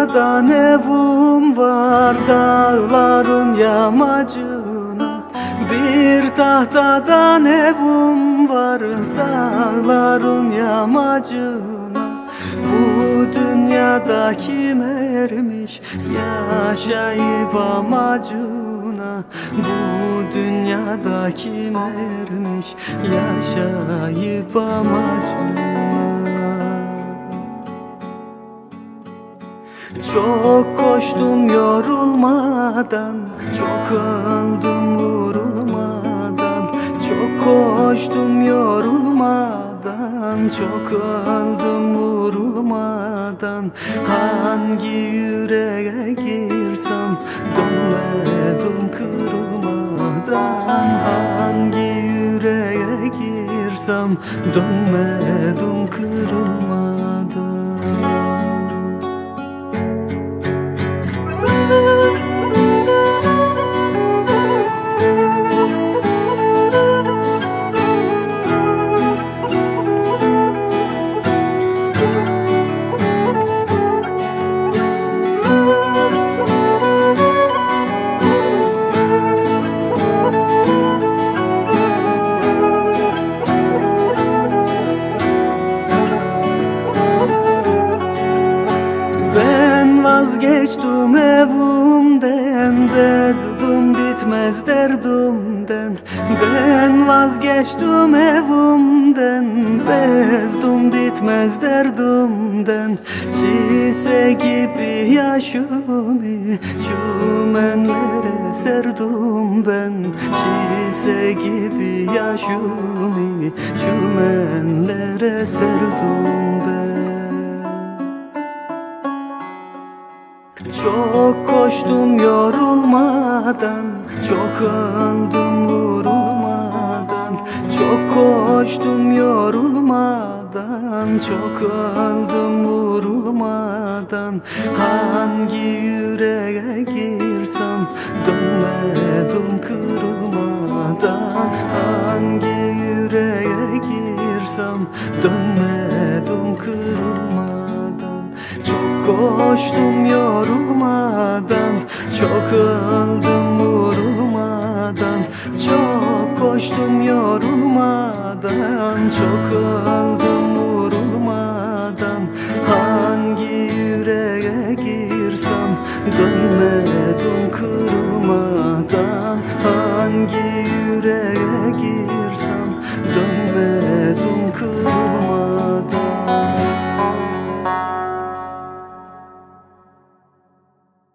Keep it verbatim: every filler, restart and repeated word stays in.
tahtadan evim var dağların yamacına. Bir tahtadan evim var dağların yamacına. Bu dünyada kim ermiş yaşayıp amacına. Bu dünyada kim ermiş yaşayıp amacına. Çok koştum yorulmadan, çok öldüm vurulmadan. Çok koştum yorulmadan, çok öldüm vurulmadan. Hangi yüreğe girsem dönmedim kırılmadan. Hangi yüreğe girsem dönmedim kırılmadan. Vazgeçtim evimden, bezdim bitmez derdimden. Ben vazgeçtim evimden, bezdim bitmez derdimden. Çiğse gibi yaşımı çümenlere serdim ben. Çiğse gibi yaşımı çümenlere serdim ben. Çok koştum yorulmadan, çok öldüm vurulmadan. Çok koştum yorulmadan, çok öldüm vurulmadan. Hangi yüreğe girsem dönmedim kırılmadan. Hangi yüreğe girsem dönmedim kırılmadan. Çok koştum yorulmadan, çok öldüm vurulmadan. Çok koştum yorulmadan, çok öldüm vurulmadan. Hangi yüreğe girsem dönmedim kırılmadan. Hangi yüreğe